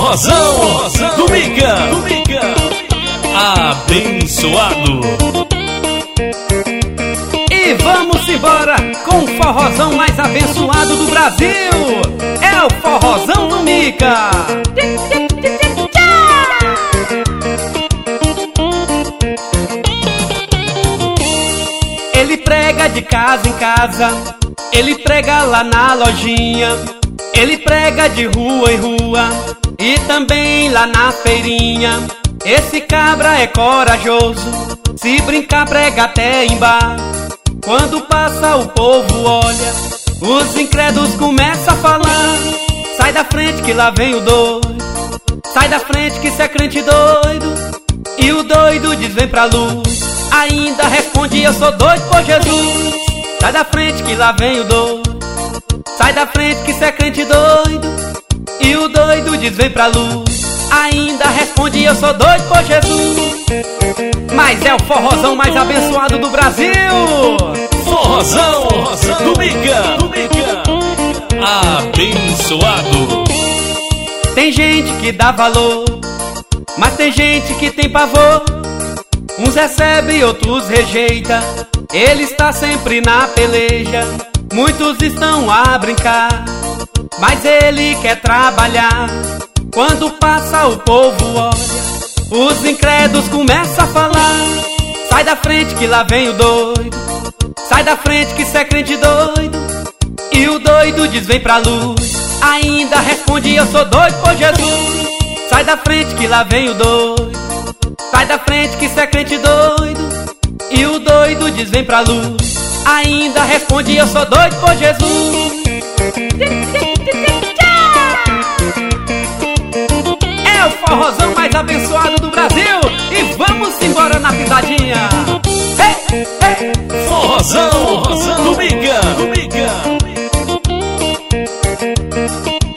Forrozão do Mica, abençoado. E vamos embora com o forrozão mais abençoado do Brasil. É o Forrozão do Mica. Ele prega de casa em casa, ele prega lá na lojinha, ele prega de rua em rua e também lá na feirinha. Esse cabra é corajoso, se brincar prega até em bar. Quando passa o povo olha, os incrédulos começam a falar: sai da frente que lá vem o doido, sai da frente que cê é crente doido. E o doido diz vem pra luz, ainda responde eu sou doido por Jesus. Sai da frente que lá vem o doido, sai da frente que cê é crente doido. E o doido diz vem pra luz, ainda responde eu sou doido por Jesus. Mas é o forrozão mais abençoado do Brasil. Forrozão do Mica, abençoado. Tem gente que dá valor, mas tem gente que tem pavor. Uns recebe, outros rejeita, ele está sempre na peleja. Muitos estão a brincar, mas ele quer trabalhar. Quando passa o povo olha, os incrédulos começam a falar: sai da frente que lá vem o doido, sai da frente que cê é crente doido. E o doido diz vem pra luz, ainda responde eu sou doido por Jesus. Sai da frente que lá vem o doido, sai da frente que cê é crente doido. E o doido diz vem pra luz, ainda responde eu sou doido por Jesus. É o forrozão mais abençoado do Brasil. E vamos embora na pisadinha. Hey, hey. Forrozão do Mica.